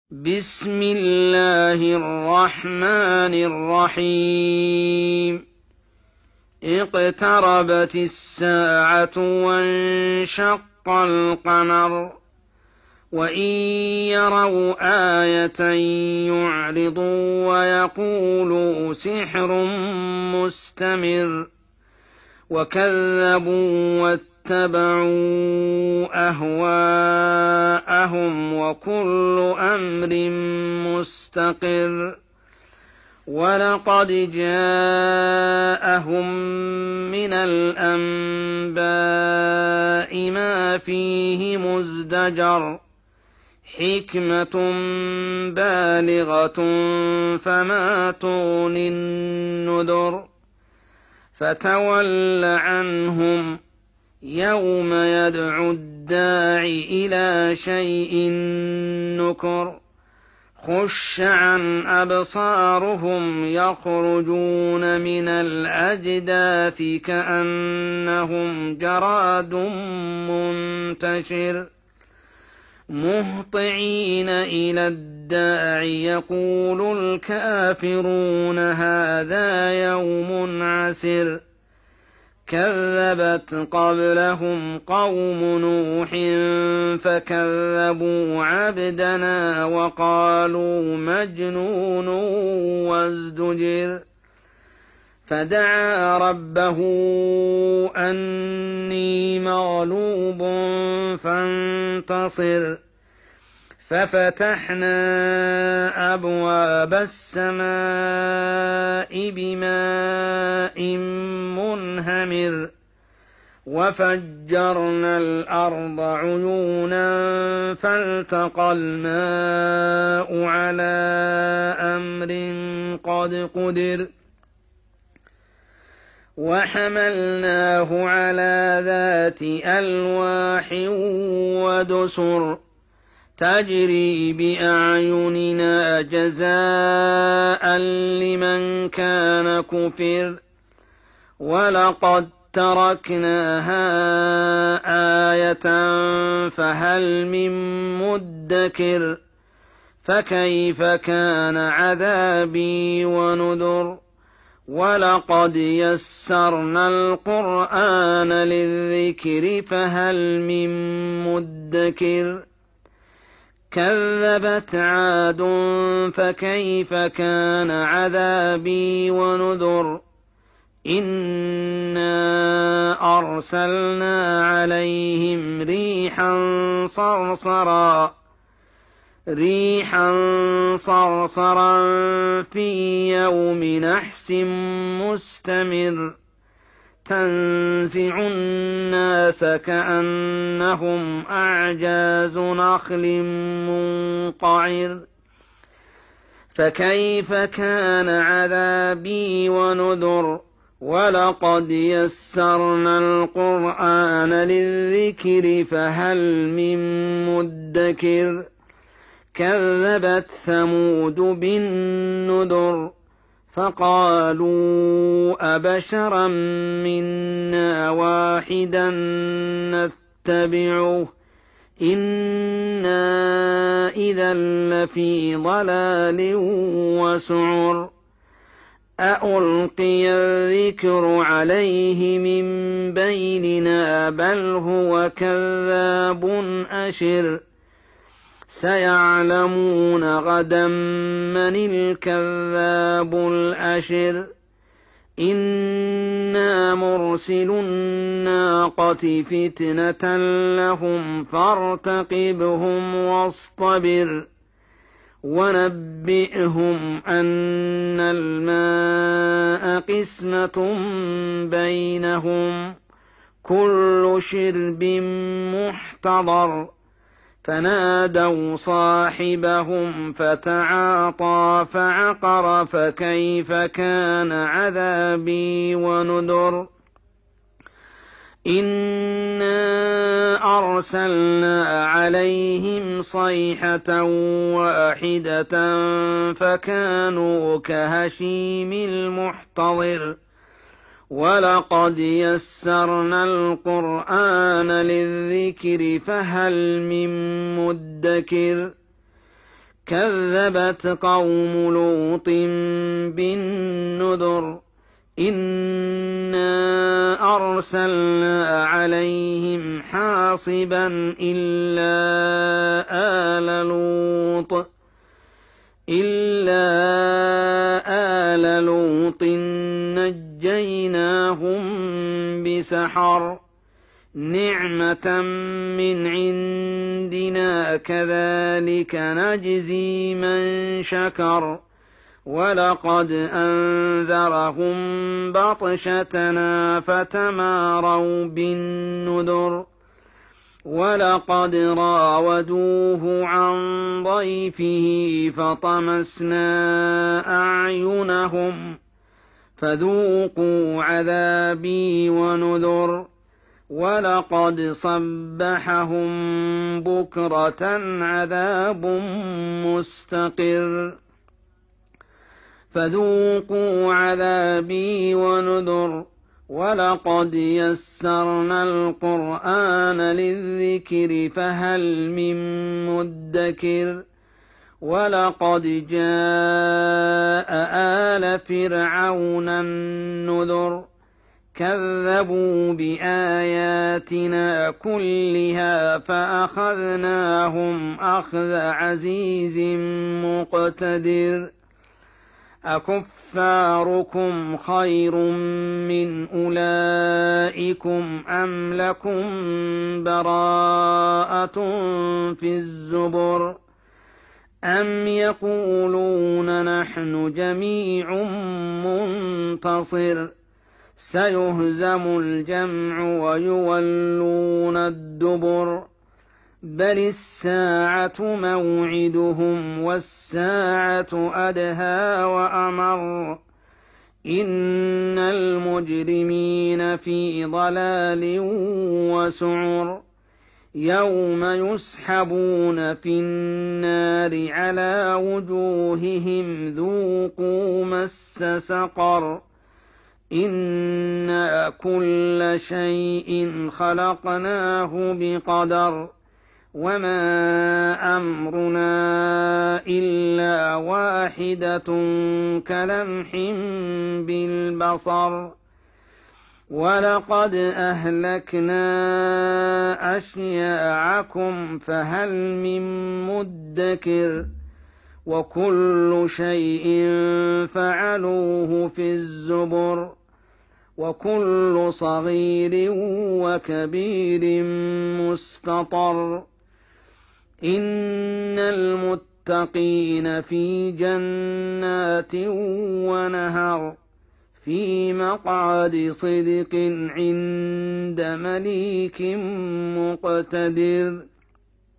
بسم الله الرحمن الرحيم. اقتربت الساعة وانشق القمر وإن يروا آية يعرضوا ويقولوا سحر مستمر وكذبوا واتبعوا أهواءهم وكل أمر مستقر ولقد جاءهم من الأنباء ما فيه مزدجر حكمة بالغة فما تغني النذر فتول عنهم يوم يدعو الداع إلى شيء نكر خش عن أبصارهم يخرجون من الأجداث كأنهم جراد منتشر مهطعين إلى الداع يقول الكافرون هذا يوم عسر كذبت قبلهم قوم نوح فكذبوا عبدنا وقالوا مجنون وازدجر فدعا ربه أني مغلوب فانتصر ففتحنا أبواب السماء بماء منهمر وفجرنا الأرض عيونا فالتقى الماء على أمر قد قدر وحملناه على ذات ألواح ودسر تجري بأعيننا جزاء لمن كان كفر ولقد تركناها آية فهل من مدكر فكيف كان عذابي ونذر ولقد يسرنا القرآن للذكر فهل من مدكر كذبت عاد فكيف كان عذابي ونذر إنا أرسلنا عليهم ريحا صرصرا في يوم نحس مستمر تنزع الناس كأنهم أعجاز نخل منقعر فكيف كان عذابي ونذر ولقد يسرنا القرآن للذكر فهل من مدكر كذبت ثمود بالنذر فقالوا أبشرا منا واحدا نتبعه إنا إذا لفي ضلال وسعر أألقي الذكر عليه من بيننا بل هو كذاب أشر سيعلمون غدا من الكذاب الأشر إنا مرسل الناقة فتنة لهم فارتقبهم واصطبر ونبئهم أن الماء قسمة بينهم كل شرب محتضر فنادوا صاحبهم فتعاطى فعقر فكيف كان عذابي ونذر إنا أرسلنا عليهم صيحة واحدة فكانوا كهشيم المحتضر ولقد يسرنا القرآن للذكر فهل من مدكر كذبت قوم لوط بالنذر إنا أرسلنا عليهم حاصبا إلا آل لوط نجيناهم بسحر نعمة من عندنا كذلك نجزي من شكر ولقد أنذرهم بطشتنا فتماروا بالنذر ولقد راودوه عن ضيفه فطمسنا أعينهم فذوقوا عذابي ونذر ولقد صبحهم بكرة عذاب مستقر فذوقوا عذابي ونذر ولقد يسرنا القرآن للذكر فهل من مدكر ولقد جاء آل فرعون النذر كذبوا بآياتنا كلها فأخذناهم أخذ عزيز مقتدر أكفاركم خير من أولئكم أم لكم براءة في الزبر أم يقولون نحن جميع منتصر سيهزم الجمع ويولون الدبر بل الساعة موعدهم والساعة أدهى وأمر إن المجرمين في ضلال وسعر يوم يسحبون في النار على وجوههم ذوقوا مس سقر إنا كل شيء خلقناه بقدر وما أمرنا إلا واحدة كلمح بالبصر ولقد أهلكنا أشياعكم فهل من مدكر وكل شيء فعلوه في الزبر وكل صغير وكبير مستطر إن المتقين في جنات ونهر في مقعد صدق عند مليك مقتدر